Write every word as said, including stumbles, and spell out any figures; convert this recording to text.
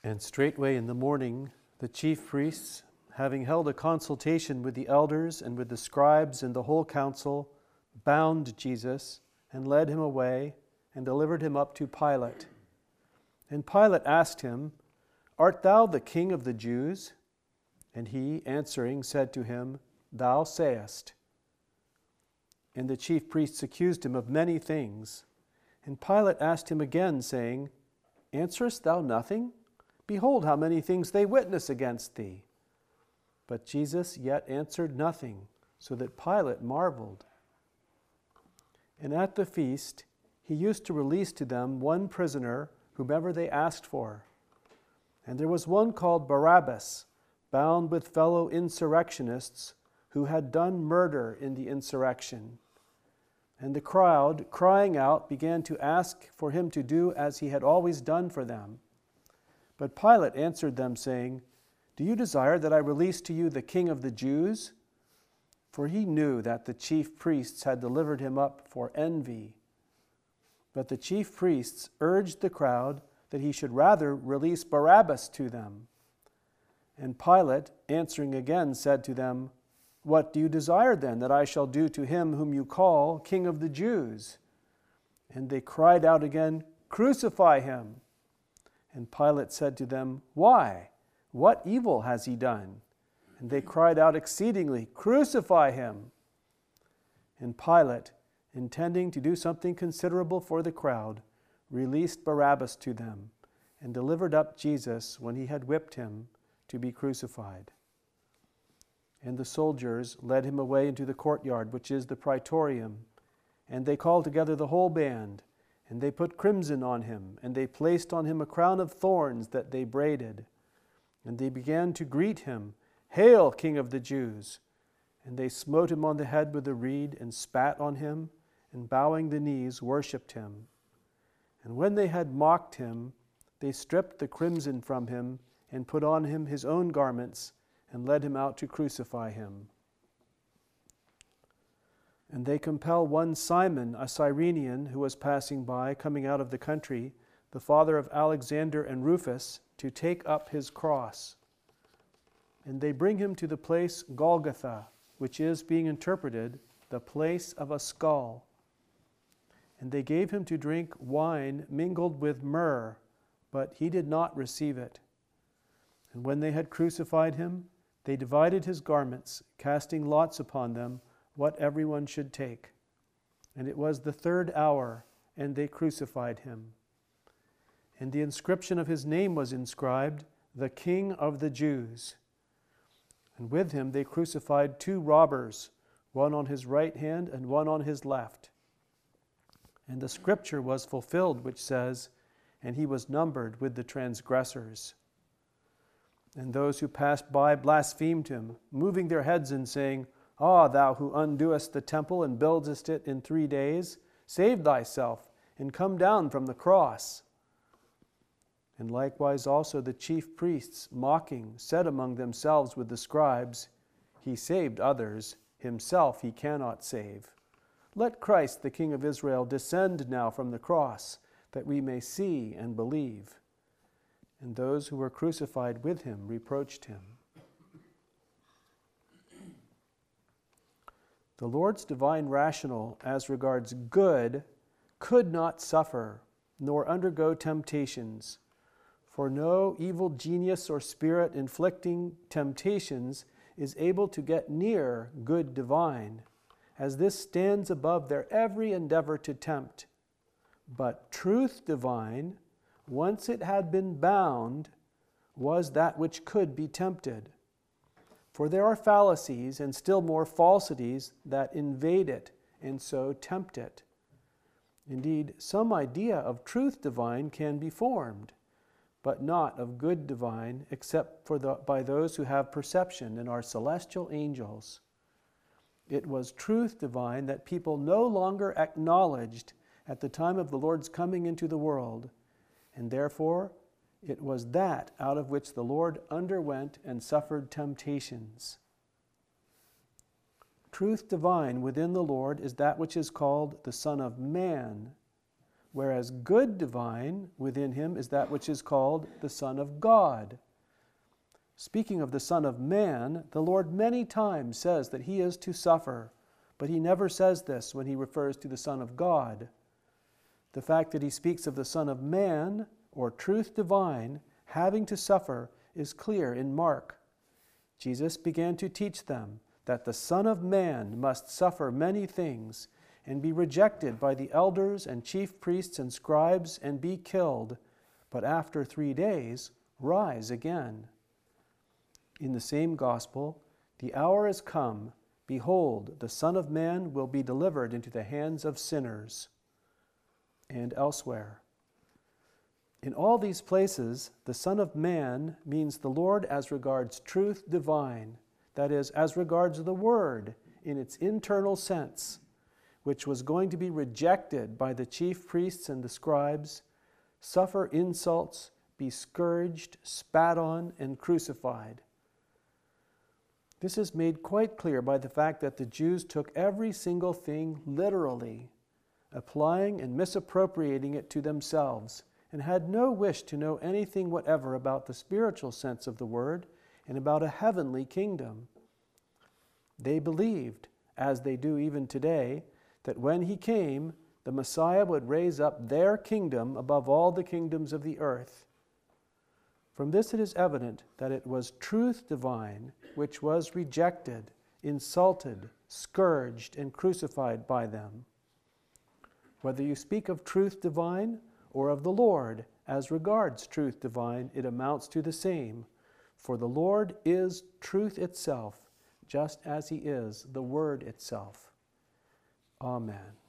And straightway in the morning, the chief priests, having held a consultation with the elders and with the scribes and the whole council, bound Jesus and led him away and delivered him up to Pilate. And Pilate asked him, "Art thou the king of the Jews?" And he, answering, said to him, "Thou sayest." And the chief priests accused him of many things. And Pilate asked him again, saying, "Answerest thou nothing? Behold, how many things they witness against thee." But Jesus yet answered nothing, so that Pilate marveled. And at the feast he used to release to them one prisoner, whomever they asked for. And there was one called Barabbas, bound with fellow insurrectionists, who had done murder in the insurrection. And the crowd, crying out, began to ask for him to do as he had always done for them. But Pilate answered them, saying, "Do you desire that I release to you the king of the Jews?" For he knew that the chief priests had delivered him up for envy. But the chief priests urged the crowd that he should rather release Barabbas to them. And Pilate, answering again, said to them, "What do you desire then that I shall do to him whom you call King of the Jews?" And they cried out again, "Crucify him!" And Pilate said to them, "Why? What evil has he done?" And they cried out exceedingly, "Crucify him!" And Pilate, intending to do something considerable for the crowd, released Barabbas to them, and delivered up Jesus, when he had whipped him, to be crucified. And the soldiers led him away into the courtyard, which is the Praetorium, and they called together the whole band, and they put crimson on him, and they placed on him a crown of thorns that they braided. And they began to greet him, "Hail, King of the Jews!" And they smote him on the head with a reed, and spat on him, and bowing the knees, worshipped him. And when they had mocked him, they stripped the crimson from him, and put on him his own garments, and led him out to crucify him. And they compel one Simon, a Cyrenian, who was passing by, coming out of the country, the father of Alexander and Rufus, to take up his cross. And they bring him to the place Golgotha, which is, being interpreted, the place of a skull. And they gave him to drink wine mingled with myrrh, but he did not receive it. And when they had crucified him, they divided his garments, casting lots upon them, what everyone should take. And it was the third hour, and they crucified him. And the inscription of his name was inscribed, "The King of the Jews." And with him they crucified two robbers, one on his right hand and one on his left. And the scripture was fulfilled, which says, "And he was numbered with the transgressors." And those who passed by blasphemed him, moving their heads and saying, "Ah, thou who undoest the temple and buildest it in three days, save thyself, and come down from the cross." And likewise also the chief priests, mocking, said among themselves with the scribes, "He saved others, himself he cannot save. Let Christ, the King of Israel, descend now from the cross, that we may see and believe." And those who were crucified with him reproached him. The Lord's divine rational, as regards good, could not suffer, nor undergo temptations. For no evil genius or spirit inflicting temptations is able to get near good divine, as this stands above their every endeavor to tempt. But truth divine, once it had been bound, was that which could be tempted. For there are fallacies and still more falsities that invade it and so tempt it. Indeed, some idea of truth divine can be formed, but not of good divine, except for the, by those who have perception and are celestial angels. It was truth divine that people no longer acknowledged at the time of the Lord's coming into the world, and therefore it was that out of which the Lord underwent and suffered temptations. Truth divine within the Lord is that which is called the Son of Man, whereas good divine within him is that which is called the Son of God. Speaking of the Son of Man, the Lord many times says that he is to suffer, but he never says this when he refers to the Son of God. The fact that he speaks of the Son of Man, or truth divine, having to suffer is clear in Mark. Jesus began to teach them that the Son of Man must suffer many things and be rejected by the elders and chief priests and scribes and be killed, but after three days rise again. In the same gospel, the hour is come, behold, the Son of Man will be delivered into the hands of sinners. And elsewhere. In all these places, the Son of Man means the Lord as regards truth divine, that is, as regards the Word in its internal sense, which was going to be rejected by the chief priests and the scribes, suffer insults, be scourged, spat on, and crucified. This is made quite clear by the fact that the Jews took every single thing literally, applying and misappropriating it to themselves, and had no wish to know anything whatever about the spiritual sense of the word and about a heavenly kingdom. They believed, as they do even today, that when he came, the Messiah would raise up their kingdom above all the kingdoms of the earth. From this it is evident that it was truth divine which was rejected, insulted, scourged, and crucified by them. Whether you speak of truth divine or of the Lord as regards truth divine, it amounts to the same. For the Lord is truth itself, just as he is the Word itself. Amen.